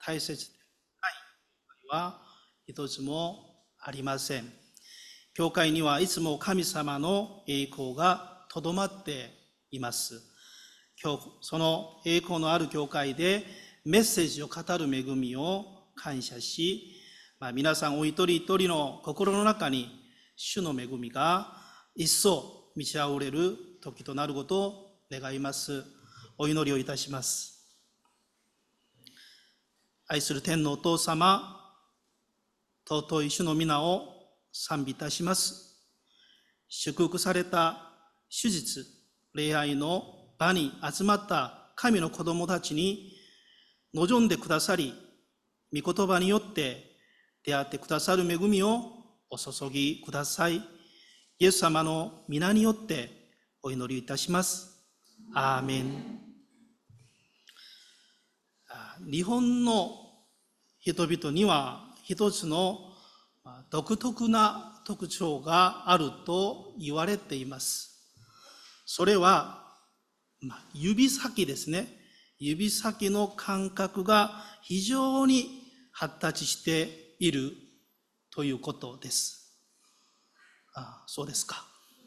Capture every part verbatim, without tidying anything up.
大切でないは一つもありません。教会にはいつも神様の栄光がとどまっています。今日、その栄光のある教会でメッセージを語る恵みを感謝し、まあ、皆さんお一人一人の心の中に主の恵みが一層満ち溢れる時となることを願います。お祈りをいたします。愛する天のお父様、尊い主の皆を賛美いたします。祝福された手術、礼拝の場に集まった神の子供たちに望んでくださり、御言葉によって出会ってくださる恵みをお注ぎください。イエス様の皆によってお祈りいたします。アーメン。日本の人々には一つの独特な特徴があると言われています。それは、まあ、指先ですね。指先の感覚が非常に発達しているということです。あ、そうですか。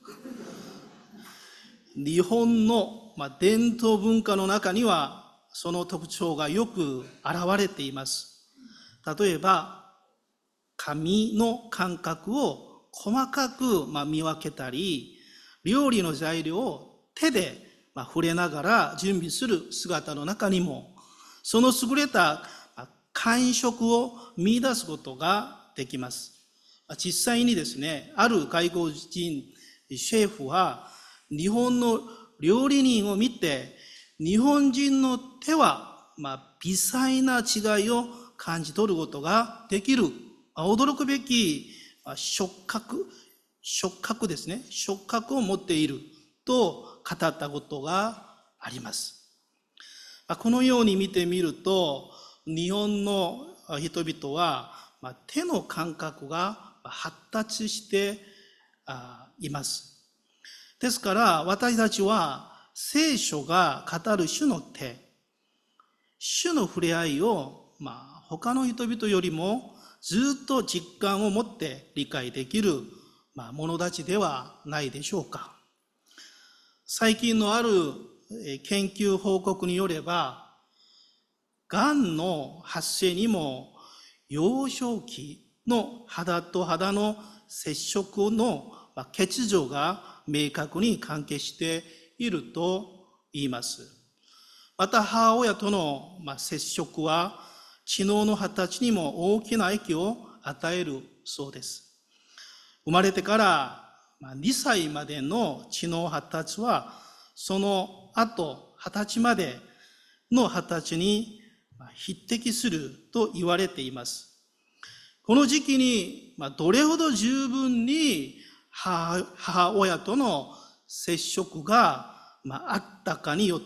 日本の、まあ、伝統文化の中にはその特徴がよく現れています。例えば、紙の感覚を細かく、まあ、見分けたり、料理の材料を手で、まあ、触れながら準備する姿の中にも、その優れた感触を見出すことができます。実際にですね、ある外国人シェフは日本の料理人を見て、日本人の手は、まあ、微細な違いを感じ取ることができる。驚くべき触覚、触覚ですね。触覚を持っていると語ったことがあります。このように見てみると、日本の人々は手の感覚が発達しています。ですから私たちは聖書が語る主の手、主の触れ合いを、まあ、他の人々よりもずっと実感を持って理解できる、まあ、者たちではないでしょうか。最近のある研究報告によれば、がんの発生にも幼少期の肌と肌の接触の欠如が明確に関係していると言います。また母親との接触は知能の発達にも大きな影響を与えるそうです。生まれてからにさいまでの知能発達は、その後はたちまでの発達に匹敵すると言われています。この時期にどれほど十分に母親との接触があったかによって、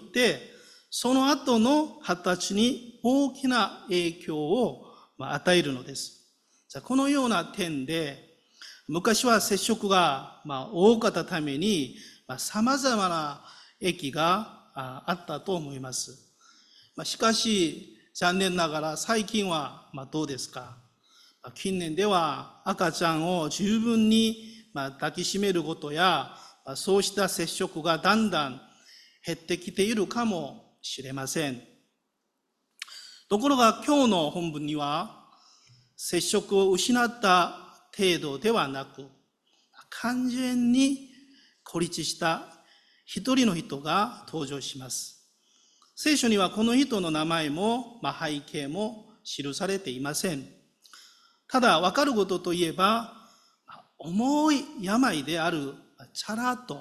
その後の発達に大きな影響を与えるのです。このような点で、昔は接触が多かったために様々な益があったと思います。しかし残念ながら最近はどうですか。近年では赤ちゃんを十分に抱きしめることや、そうした接触がだんだん減ってきているかもしれません。ところが今日の本文には、接触を失った程度ではなく、完全に孤立した一人の人が登場します。聖書にはこの人の名前も、まあ、背景も記されていません。ただ分かることといえば、重い病であるチャラと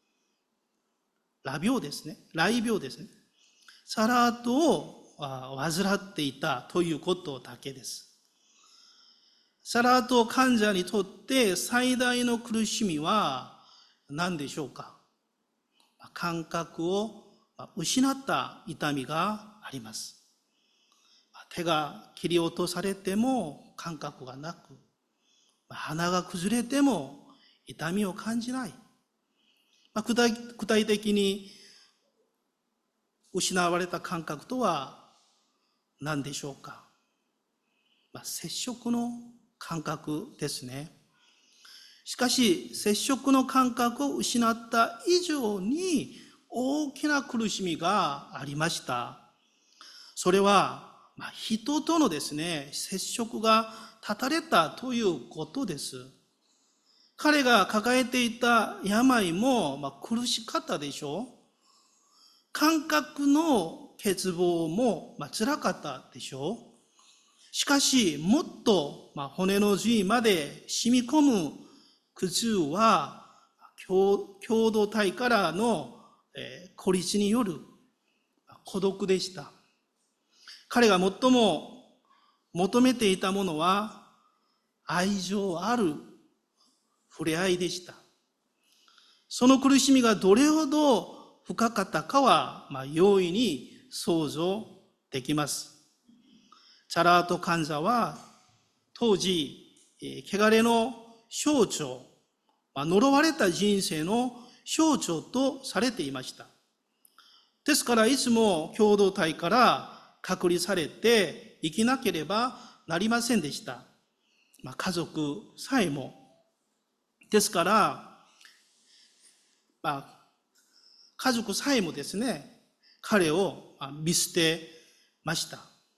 ラ病ですね。雷病ですね。チャラートを患っていたということだけです。チャラート患者にとって最大の苦しみは何でしょうか。感覚を失った痛みがあります。手が切り落とされても感覚がなく、鼻が崩れても痛みを感じない。具体、具体的に失われた感覚とは何でしょうか。 まあ、接触の感覚ですね。しかし、接触の感覚を失った以上に大きな苦しみがありました。それは、まあ、人とのですね、接触が断たれたということです。彼が抱えていた病も、まあ、苦しかったでしょう。感覚の欠乏も、まあ、辛かったでしょう。しかし、もっと、まあ、骨の髄まで染み込む苦痛は、共同体からの、えー、孤立による孤独でした。彼が最も求めていたものは、愛情ある触れ合いでした。その苦しみがどれほど深かったかは、まあ、容易に想像できます。チャラート患者は当時、汚れの象徴、まあ、呪われた人生の象徴とされていました。ですからいつも共同体から隔離されて生きなければなりませんでした。まあ、家族さえも。ですから、まあ、家族さえもですね、彼を見捨てました。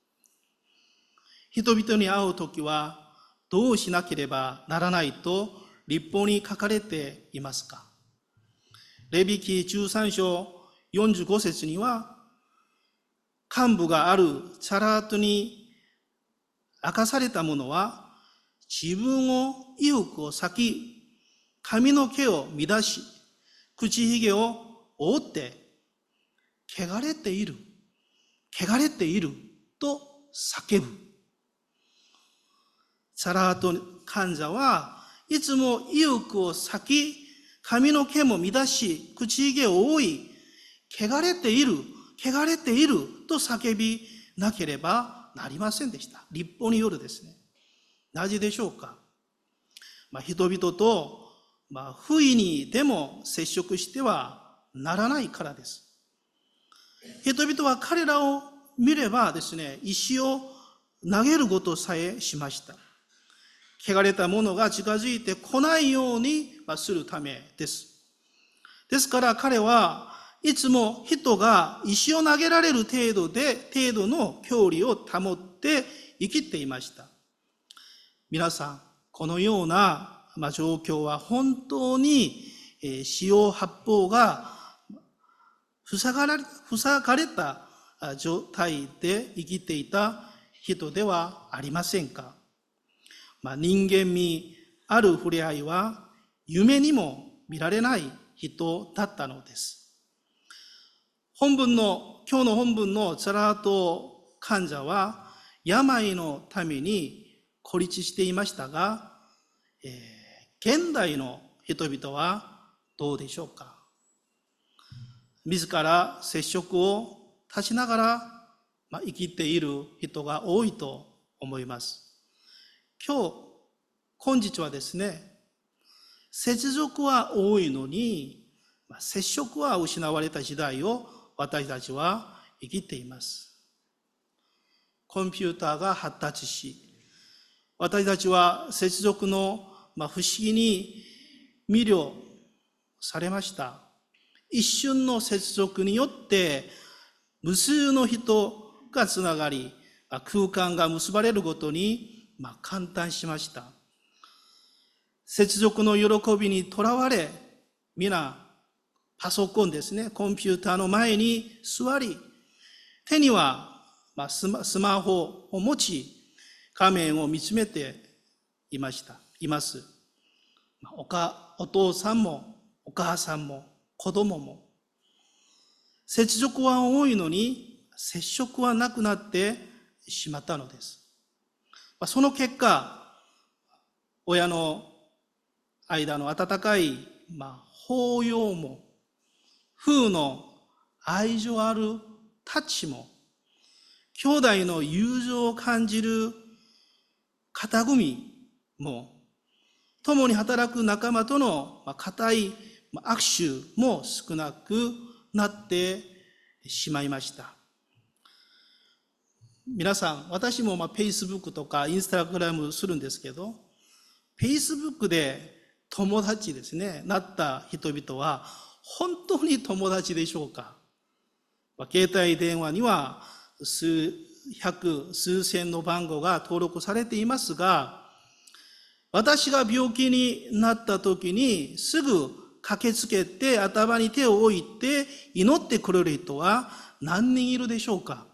人々に会うときはどうしなければならないと律法に書かれていますか。レビ記じゅうさん章よんじゅうご節には、幹部があるチャラートに明かされたものは、自分を衣服を裂き、髪の毛を乱し、口ひげを覆って、汚れている、汚れていると叫ぶ。チャラート患者はいつも衣服を裂き、髪の毛も乱し、口ひげを覆い、汚れている、汚れていると叫びなければなりませんでした。律法によるですね。なぜでしょうか。まあ、人々と、まあ、不意にでも接触してはならないからです。人々は彼らを見ればですね、石を投げることさえしました。汚れたものが近づいてこないようにするためです。ですから彼はいつも人が石を投げられる程度で、程度の距離を保って生きていました。皆さん、このような状況は本当に四方八方が塞がれ、塞がれた状態で生きていた人ではありませんか。まあ、人間味ある触れ合いは夢にも見られない人だったのです。本文の、今日の本文のチャラート患者は病のために孤立していましたが、えー、現代の人々はどうでしょうか。自ら接触を立ちながら、まあ、生きている人が多いと思います。今日、今日はですね、接続は多いのに、まあ、接触は失われた時代を私たちは生きています。コンピューターが発達し、私たちは接続の、まあ、不思議に魅了されました。一瞬の接続によって無数の人がつながり、空間が結ばれることに、まあ、感嘆しました。接続の喜びにとらわれ、皆パソコンですね、コンピューターの前に座り、手には、まあ、スマ、スマホを持ち、画面を見つめていました、います。おか、お父さんも、お母さんも、子供も。接続は多いのに、接触はなくなってしまったのです。その結果、親の間の温かい、まあ、抱擁も、父の愛情あるタッチも、兄弟の友情を感じる肩組みも、共に働く仲間との固い握手も少なくなってしまいました。 皆さん、私もまあ Facebook とか Instagram するんですけど、Facebook で友達ですね、なった人々は、本当に友達でしょうか？まあ、携帯電話には数百、数千の番号が登録されていますが、私が病気になった時にすぐ駆けつけて頭に手を置いて祈ってくれる人は何人いるでしょうか？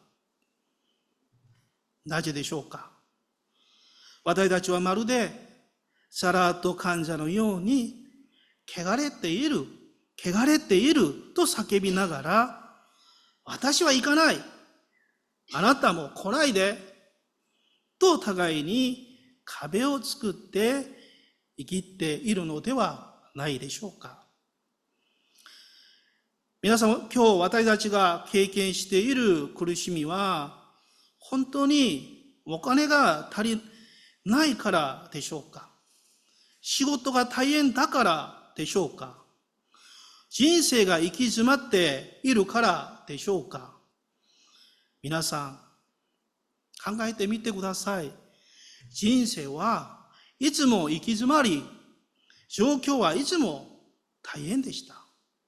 なぜでしょうか？私たちはまるでサラート患者のように、汚れている、汚れていると叫びながら、私は行かない、あなたも来ないで、と互いに壁を作って生きているのではないでしょうか。皆さん、今日私たちが経験している苦しみは、本当にお金が足りないからでしょうか？仕事が大変だからでしょうか？人生が行き詰まっているからでしょうか？皆さん、考えてみてください。人生はいつも行き詰まり、状況はいつも大変でした。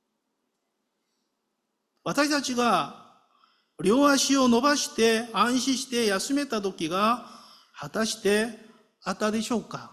私たちが両足を伸ばして安心して休めた時が果たしてあったでしょうか？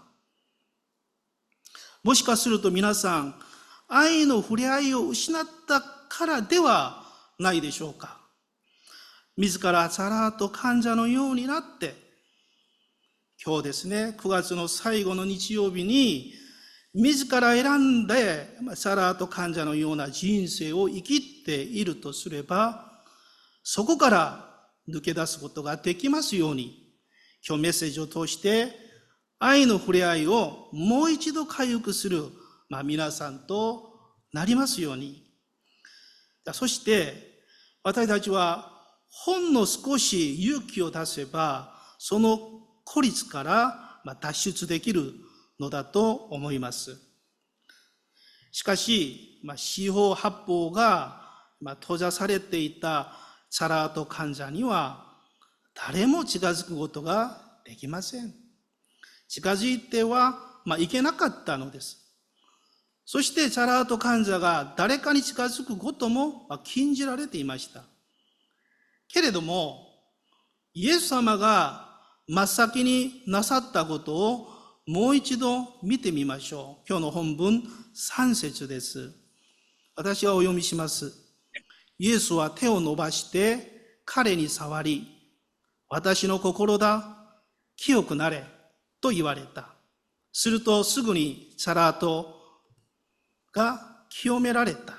もしかすると皆さん、愛の触れ合いを失ったからではないでしょうか？自らサラート患者のようになって、今日ですね、くがつの最後の日曜日に、自ら選んでサラート患者のような人生を生きているとすれば、そこから抜け出すことができますように、今日メッセージを通して愛の触れ合いをもう一度回復する、まあ、皆さんとなりますように。そして私たちはほんの少し勇気を出せば、その孤立から脱出できるのだと思います。しかし、まあ、四方八方が閉ざされていたサラート患者には誰も近づくことができません。近づいては、まあ、いけなかったのです。そしてサラート患者が誰かに近づくことも禁じられていました。けれども、イエス様が真っ先になさったことをもう一度見てみましょう。今日の本文さん節です。私はお読みします。イエスは手を伸ばして彼に触り、私の心だ、清くなれと言われた。するとすぐにサラートが清められた。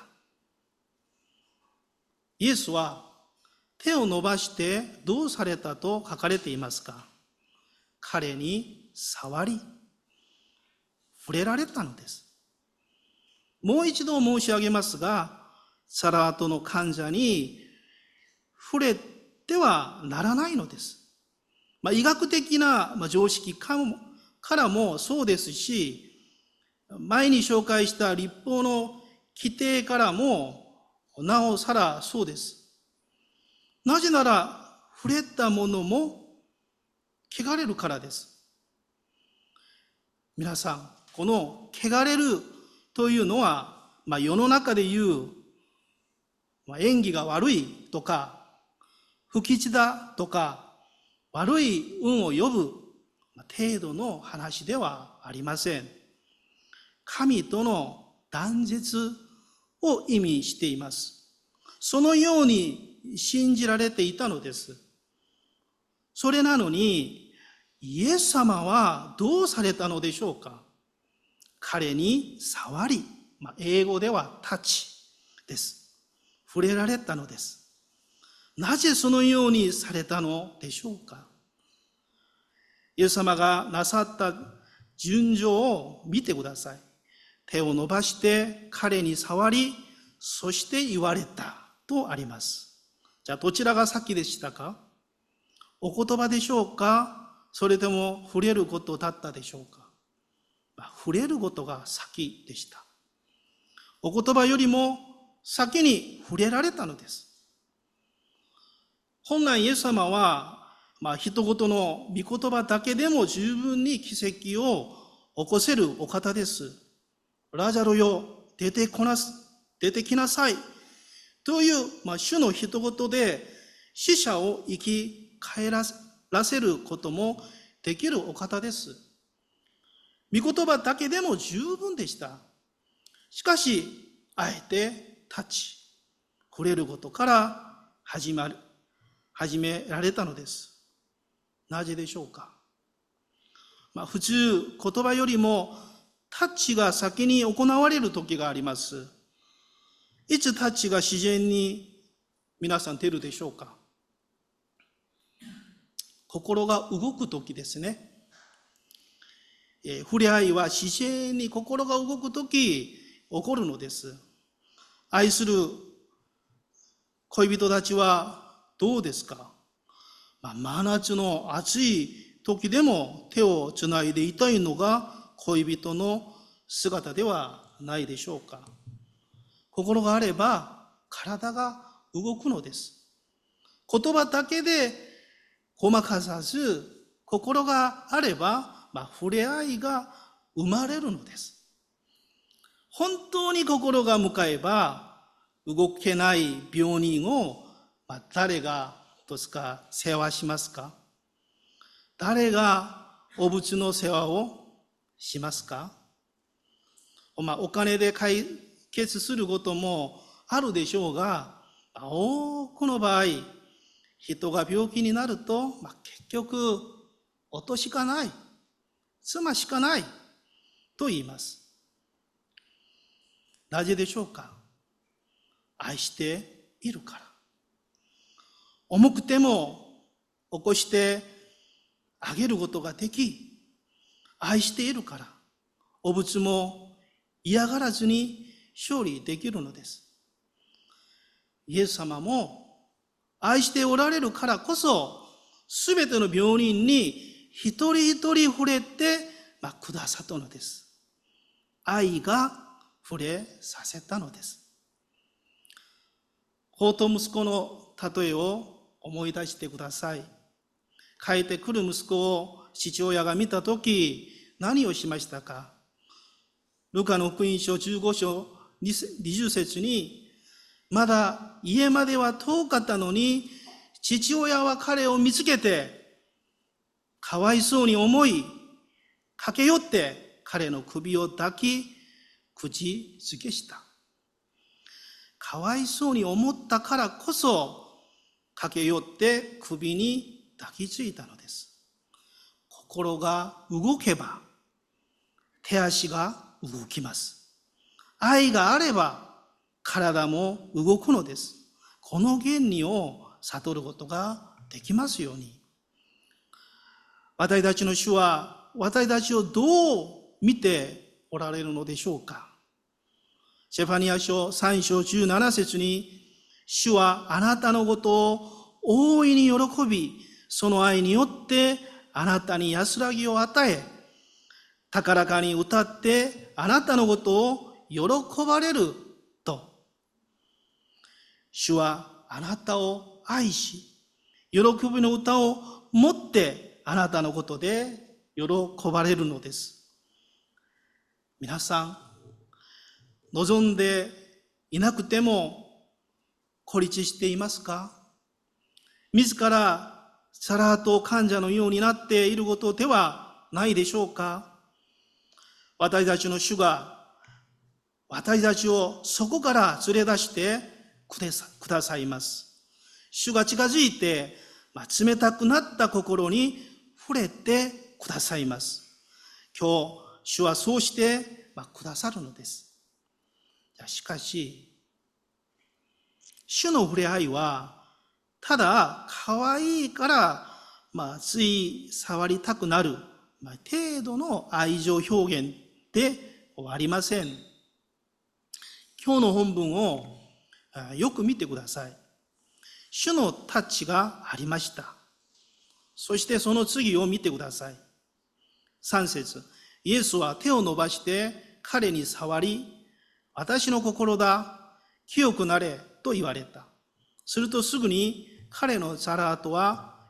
イエスは手を伸ばしてどうされたと書かれていますか？彼に触り、触れられたのです。もう一度申し上げますが、サラートの患者に触れてはならないのです。まあ、医学的な常識からもそうですし、前に紹介した律法の規定からもなおさらそうです。なぜなら触れたものも汚れるからです。皆さん、この汚れるというのは、まあ、世の中でいう、まあ、縁起が悪いとか不吉だとか悪い運を呼ぶ程度の話ではありません。神との断絶を意味しています。そのように信じられていたのです。それなのに、イエス様はどうされたのでしょうか？彼に触り、まあ、英語ではタッチです。触れられたのです。なぜそのようにされたのでしょうか？イエス様がなさった順序を見てください。手を伸ばして彼に触り、そして言われたとあります。じゃあどちらが先でしたか？お言葉でしょうか？それとも触れることだったでしょうか？まあ、触れることが先でした。お言葉よりも先に触れられたのです。本来イエス様はまあ、一言の御言葉だけでも十分に奇跡を起こせるお方です。ラザロよ、出てこなす、出てきなさい。という、まあ、主の一言で死者を生き返らせることもできるお方です。御言葉だけでも十分でした。しかし、あえて立ち、触れることから始まる、始められたのです。なぜでしょうか。まあ、普通、言葉よりもタッチが先に行われる時があります。いつタッチが自然に皆さん出るでしょうか。心が動く時ですね。えー、触れ合いは自然に心が動く時起こるのです。愛する恋人たちはどうですか。まあ、真夏の暑い時でも手をつないでいたいのが恋人の姿ではないでしょうか。心があれば体が動くのです。言葉だけでごまかさず、心があれば、まあ、触れ合いが生まれるのです。本当に心が向かえば、動けない病人を、まあ、誰がどうですか世話しますか。誰がお仏の世話をしますか。まあ、お金で解決することもあるでしょうが、多くの場合、人が病気になると、まあ、結局、音しかない、妻しかないと言います。なぜでしょうか。愛しているから。重くても起こしてあげることができ、愛しているから、お仏も嫌がらずに勝利できるのです。イエス様も愛しておられるからこそ、すべての病人に一人一人触れて、まあ、くださったのです。愛が触れさせたのです。子と息子の例えを思い出してください。帰ってくる息子を父親が見たとき、何をしましたか。ルカの福音書じゅうご章にじゅう節に、まだ家までは遠かったのに、父親は彼を見つけて、かわいそうに思い、駆け寄って彼の首を抱き、口づけした。かわいそうに思ったからこそ、駆け寄って首に抱きついたのです。心が動けば、手足が動きます。愛があれば、体も動くのです。この原理を悟ることができますように。私たちの主は、私たちをどう見ておられるのでしょうか。セファニア書さん章じゅうなな節に、主はあなたのことを大いに喜び、その愛によってあなたに安らぎを与え、高らかに歌ってあなたのことを喜ばれると。主はあなたを愛し、喜びの歌を持ってあなたのことで喜ばれるのです。皆さん、望んでいなくても孤立していますか。自らサラート患者のようになっていることではないでしょうか。私たちの主が私たちをそこから連れ出してくださいます。主が近づいて、まあ、冷たくなった心に触れてくださいます。今日、主はそうして、まあ、くださるのです。しかし、主の触れ合いは、ただ可愛いから、まあ、つい触りたくなる、まあ、程度の愛情表現で終わりません。今日の本文をよく見てください。主のタッチがありました。そしてその次を見てください。さん節、イエスは手を伸ばして彼に触り、私の心だ、清くなれと言われた。するとすぐに彼のサラートは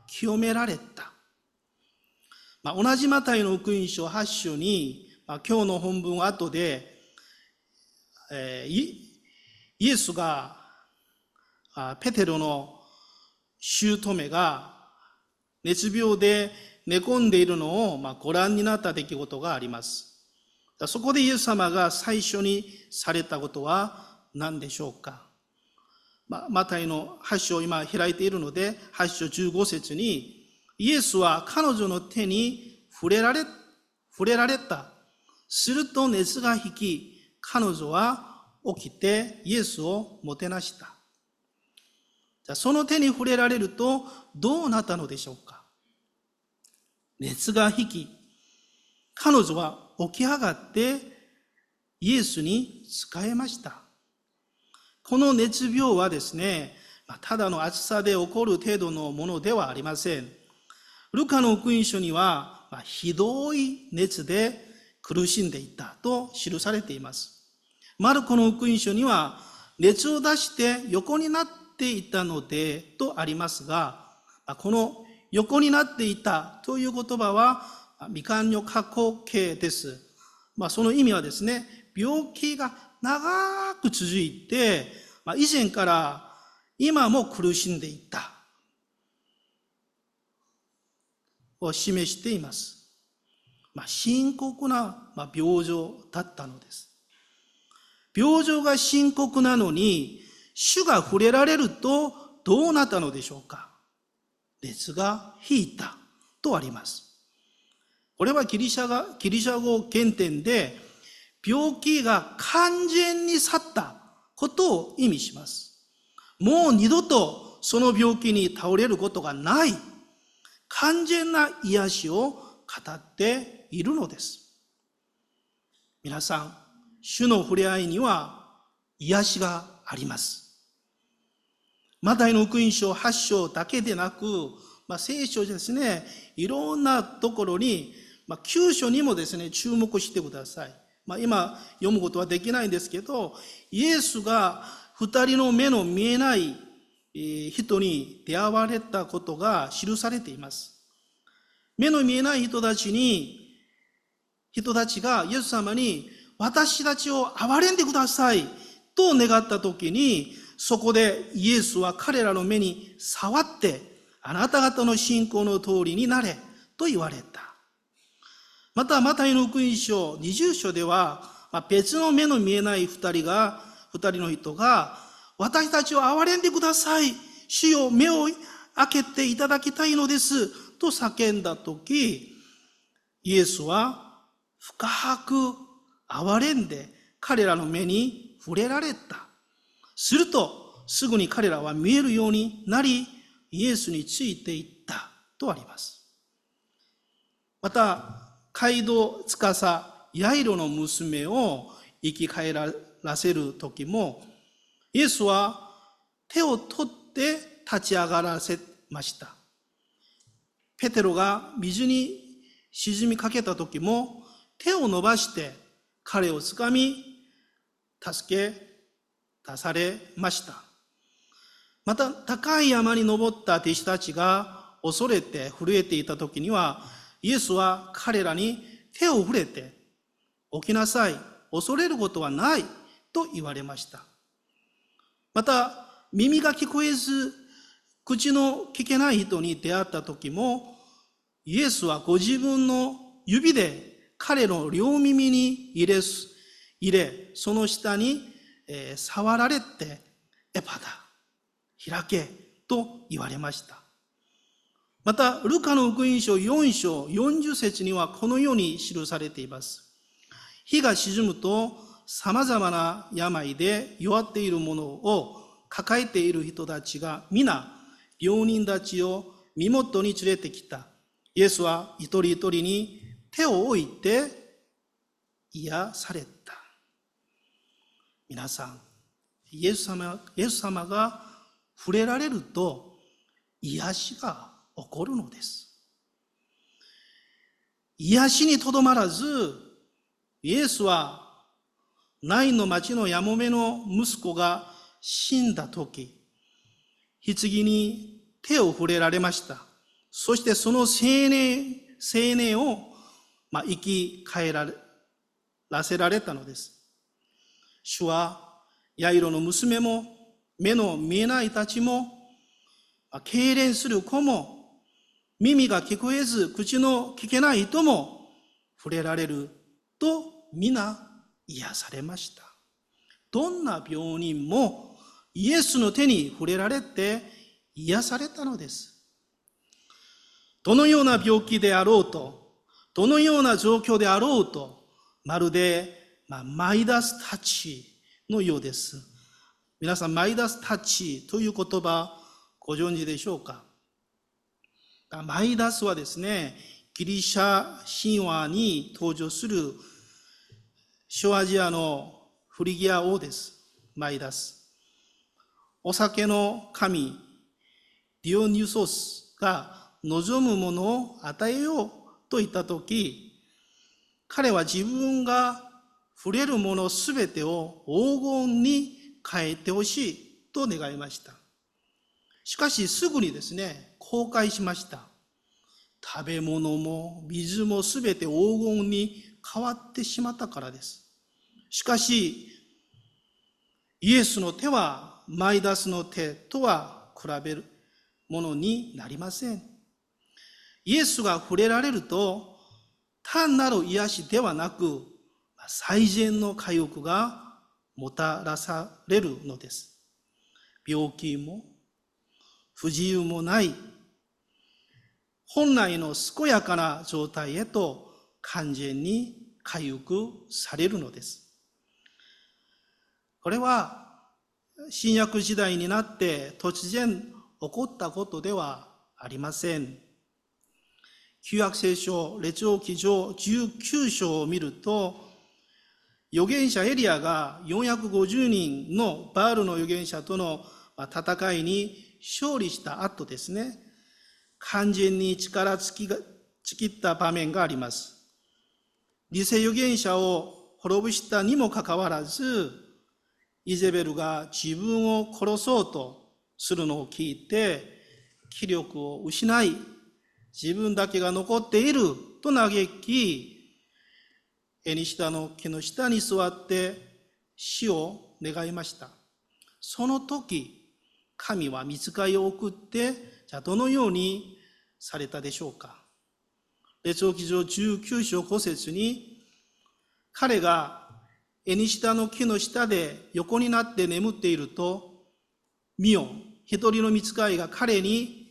清められた。まあ、同じマタイの福音書はち章に、まあ、今日の本文は後で、えー、イエスがペテロの姑が熱病で寝込んでいるのをまあご覧になった出来事があります。そこでイエス様が最初にされたことは何でしょうか。まあ、マタイのはち章を今開いているので、はち章じゅうご節に、イエスは彼女の手に触れられ、触れられた。すると熱が引き、彼女は起きてイエスをもてなした。じゃあその手に触れられるとどうなったのでしょうか。熱が引き、彼女は起き上がってイエスに仕えました。この熱病はですね、ただの暑さで起こる程度のものではありません。ルカの福音書にはひどい熱で苦しんでいたと記されています。マルコの福音書には熱を出して横になっていたのでとありますが、この横になっていたという言葉は未完了過去形です。まあ、その意味はですね、病気が長く続いて、まあ、以前から今も苦しんでいたを示しています。まあ、深刻な病状だったのです。病状が深刻なのに、主が触れられるとどうなったのでしょうか。熱が引いたとあります。これはギリシャが、ギリシャ語原点で、病気が完全に去ったことを意味します。もう二度とその病気に倒れることがない、完全な癒しを語っているのです。皆さん、主の触れ合いには癒しがあります。マタイの福音書はち章だけでなく、まあ、聖書ですね、いろんなところに、まあ、きゅう章にもですね、注目してください。まあ、今読むことはできないんですけど、イエスが二人の目の見えない人に出会われたことが記されています。目の見えない人たちに、人たちがイエス様に、私たちを憐れんでくださいと願ったときに、そこでイエスは彼らの目に触って、あなた方の信仰の通りになれと言われた。また、マタイの福音書にじゅう章では、別の目の見えない二人が、二人の人が、私たちを憐れんでください。主よ、目を開けていただきたいのです。と叫んだとき、イエスは深く憐れんで彼らの目に触れられた。すると、すぐに彼らは見えるようになり、イエスについていったとあります。また、街道司ヤイロの娘を生き返らせる時も、イエスは手を取って立ち上がらせました。ペテロが水に沈みかけた時も、手を伸ばして彼をつかみ、助け出されました。また、高い山に登った弟子たちが恐れて震えていた時には、イエスは彼らに手を触れて、起きなさい、恐れることはないと言われました。また、耳が聞こえず、口の聞けない人に出会った時も、イエスはご自分の指で彼の両耳に入れ、入れその下に、えー、触られて、エパダ、開けと言われました。また、ルカの福音書よん章よんじゅう節にはこのように記されています。日が沈むと、様々な病で弱っているものを抱えている人たちが皆、病人たちを身元に連れてきた。イエスは一人一人に手を置いて癒された。皆さん、イエス様、イエス様が触れられると癒しが起こるのです。癒しにとどまらず、イエスはナインの町のやもめの息子が死んだとき、棺に手を触れられました。 そしてその青年、青年を、まあ、生き返らせられたのです。主は、ヤイロの娘も、目の見えないたちも、痙攣する子も、耳が聞こえず、口の聞けない人も、触れられると皆癒されました。どんな病人もイエスの手に触れられて癒されたのです。どのような病気であろうと、どのような状況であろうと、まるで、まあ、マイダスタッチのようです。皆さん、マイダスタッチという言葉ご存知でしょうか？マイダスはですね、ギリシャ神話に登場する小アジアのフリギア王です。マイダス。お酒の神、ディオニュソスが望むものを与えようと言ったとき、彼は自分が触れるものすべてを黄金に変えてほしいと願いました。しかしすぐにですね、後悔しました。食べ物も水もすべて黄金に変わってしまったからです。しかし、イエスの手はマイダスの手とは比べるものになりません。イエスが触れられると、単なる癒しではなく、最善の回復がもたらされるのです。病気も不自由もない本来の健やかな状態へと完全に回復されるのです。これは新約時代になって突然起こったことではありません。旧約聖書列王記上じゅうきゅう章を見ると、預言者エリアがよんひゃくごじゅうにんのバールの預言者との戦いに勝利した後ですね、完全に力尽きった場面があります。偽預言者を滅ぼしたにもかかわらず、イゼベルが自分を殺そうとするのを聞いて、気力を失い、自分だけが残っていると嘆き、エニシダの木の下に座って死を願いました。その時、神は御使いを送って、じゃあどのようにされたでしょうか。列王記上じゅうきゅう章ご節に、彼がエニシダの木の下で横になって眠っていると、見よ、一人の御使いが彼に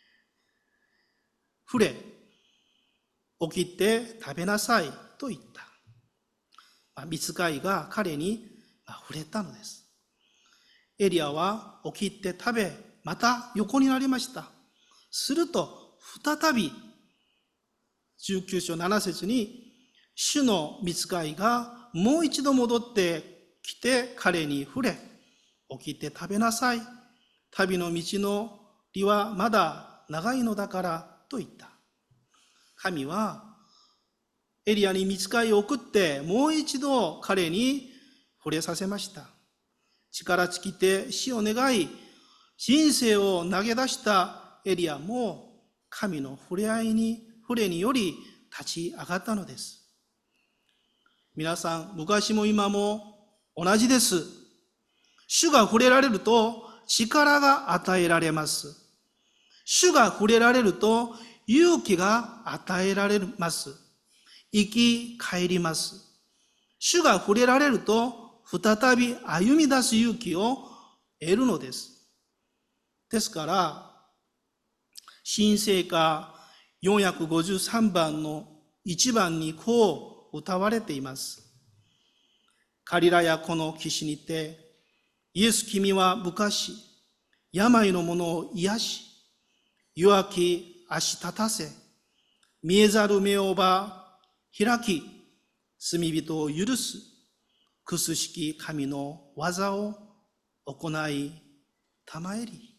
触れ、起きて食べなさいと言った。御使いが彼に触れたのです。エリアは起きて食べ、また横になりました。すると、再び、じゅうきゅう章なな節に、主の御使いがもう一度戻ってきて彼に触れ、起きて食べなさい。旅の道のりはまだ長いのだからと言った。神はエリアに御使いを送ってもう一度彼に触れさせました。力尽きて死を願い、人生を投げ出したエリアも神の触れ合いに、触れにより立ち上がったのです。皆さん、昔も今も同じです。主が触れられると力が与えられます。主が触れられると勇気が与えられます。生き返ります。主が触れられると再び歩み出す勇気を得るのです。ですから、新聖歌よんひゃくごじゅうさんばんのいちばんにこう歌われています。ガリラヤ湖の岸にて、イエス君は昔、病の者を癒し、弱き足立たせ、見えざる目をば開き、罪人を許す、くすしき神の技を行いたまえり。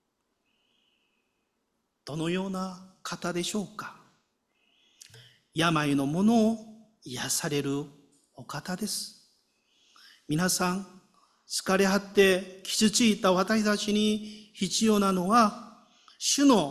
どのような方でしょうか。病の者を癒されるお方です。皆さん、疲れ果って傷ついた私たちに必要なのは、主の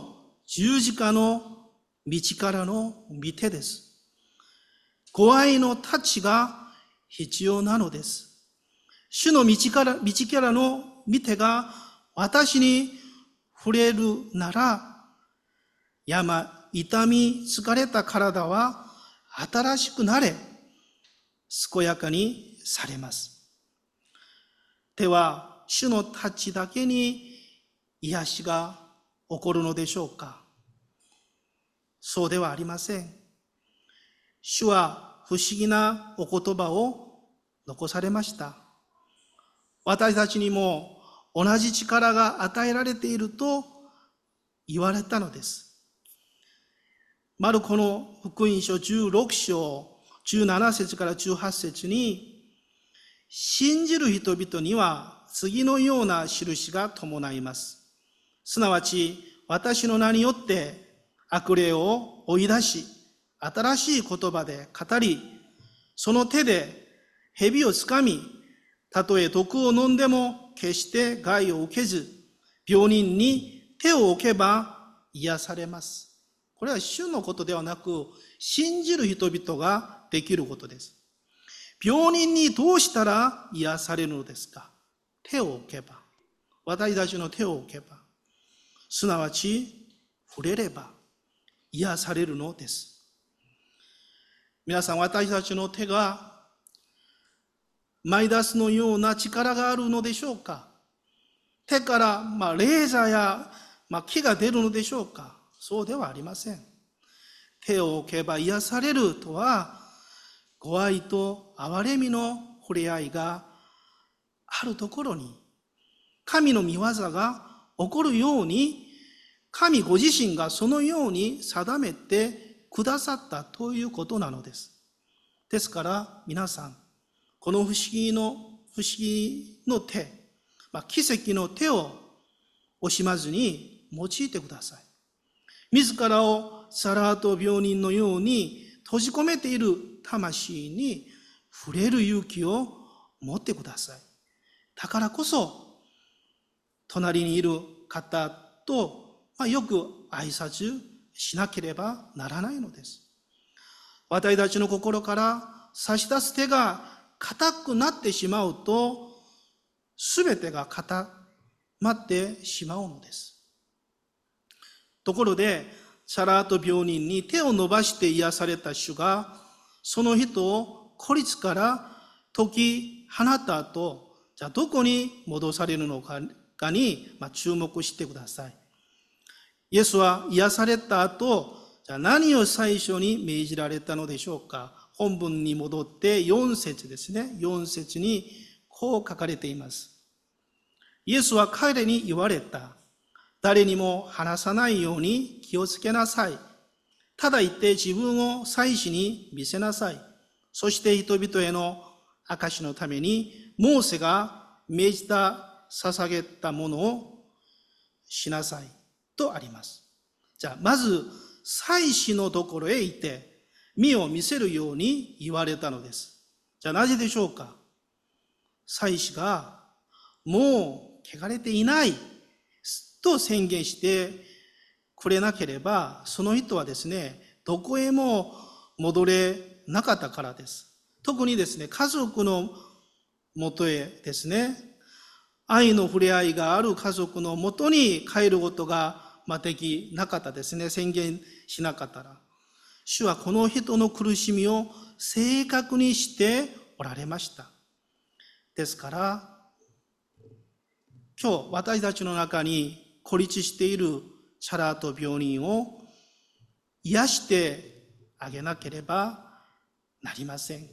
十字架の道からの見てです。ご愛のタッチが必要なのです。主の道から、道からの見てが私に触れるなら、病、痛み、疲れた体は新しくなれ、健やかにされます。では、主のタッチだけに癒しが起こるのでしょうか？そうではありません。主は不思議なお言葉を残されました。私たちにも同じ力が与えられていると言われたのです。マルコの福音書じゅうろく章じゅうなな節からじゅうはち節に、信じる人々には次のような印が伴います。すなわち、私の名によって悪霊を追い出し、新しい言葉で語り、その手で蛇をつかみ、たとえ毒を飲んでも決して害を受けず、病人に手を置けば癒されます。これは主のことではなく、信じる人々ができることです。病人にどうしたら癒されるのですか？手を置けば、私たちの手を置けば、すなわち触れれば癒されるのです。皆さん、私たちの手がマイダスのような力があるのでしょうか？手から、まあ、レーザーや、まあ、木が出るのでしょうか？そうではありません。手を置けば癒されるとは、ご愛と憐れみの触れ合いがあるところに、神の御業が起こるように、神ご自身がそのように定めてくださったということなのです。ですから皆さん、この不思議の、不思議の手、まあ、奇跡の手を惜しまずに用いてください。自らをサラート病人のように閉じ込めている魂に触れる勇気を持ってください。だからこそ、隣にいる方と、まあ、よく挨拶しなければならないのです。私たちの心から差し出す手が固くなってしまうと、すべてが固まってしまうのです。ところで、サラート病人に手を伸ばして癒された主が、その人を孤立から解き放った後、じゃあどこに戻されるのかに注目してください。イエスは癒された後、じゃあ何を最初に命じられたのでしょうか？本文に戻ってよん節ですね。よん節にこう書かれています。イエスは彼に言われた。誰にも話さないように気をつけなさい。ただ言って自分を祭司に見せなさい。そして人々への証のためにモーセが命じた捧げたものをしなさいとあります。じゃあまず祭司のところへ行って身を見せるように言われたのです。じゃあなぜでしょうか？祭司がもう汚れていないと宣言してくれなければ、その人はですね、どこへも戻れなかったからです。特にですね、家族のもとへですね、愛の触れ合いがある家族のもとに帰ることができなかったですね、宣言しなかったら。主はこの人の苦しみを正確にしておられました。ですから、今日私たちの中に孤立しているサラート病人を癒してあげなければなりません。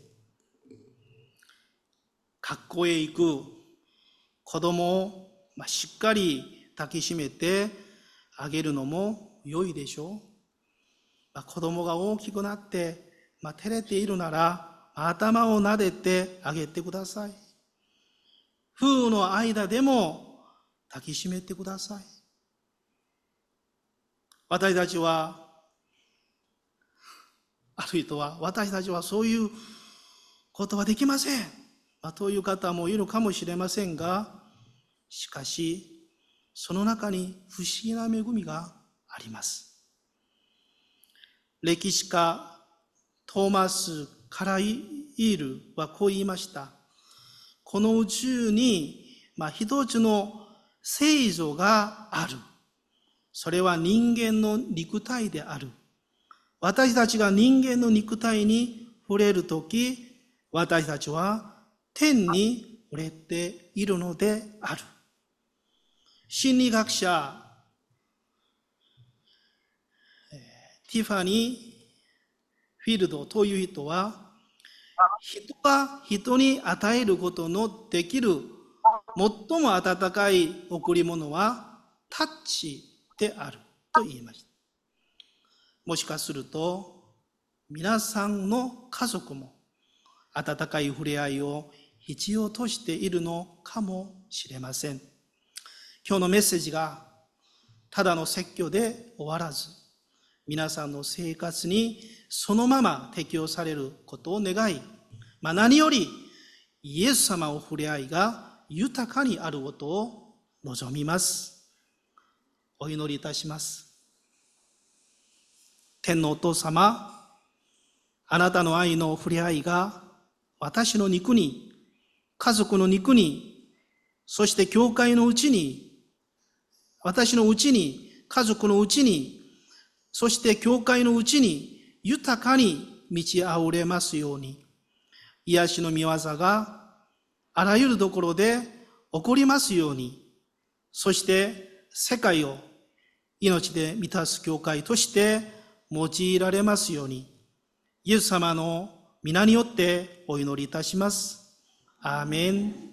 学校へ行く子供をしっかり抱きしめてあげるのも良いでしょう。子供が大きくなって照れているなら頭を撫でてあげてください。夫婦の間でも抱きしめてください。私たちは、ある人は、私たちはそういうことはできません。まあ、という方もいるかもしれませんが、しかし、その中に不思議な恵みがあります。歴史家トーマス・カライールはこう言いました。この宇宙に、まあ、一つの聖女がある。それは人間の肉体である。私たちが人間の肉体に触れるとき、私たちは天に触れているのである。心理学者ティファニー・フィールドという人は、人が人に与えることのできる最も温かい贈り物はタッチであると言いました。もしかすると皆さんの家族も温かい触れ合いを必要としているのかもしれません。今日のメッセージがただの説教で終わらず、皆さんの生活にそのまま適用されることを願い、まあ、何よりイエス様の触れ合いが豊かにあることを望みます。お祈りいたします。天のお父様、あなたの愛の触れ合いが私の肉に、家族の肉に、そして教会のうちに、私のうちに、家族のうちに、そして教会のうちに豊かに満ち溢れますように、癒しの御業があらゆるところで起こりますように、そして世界を命で満たす教会として用いられますように、イエス様の皆によってお祈りいたします。アーメン。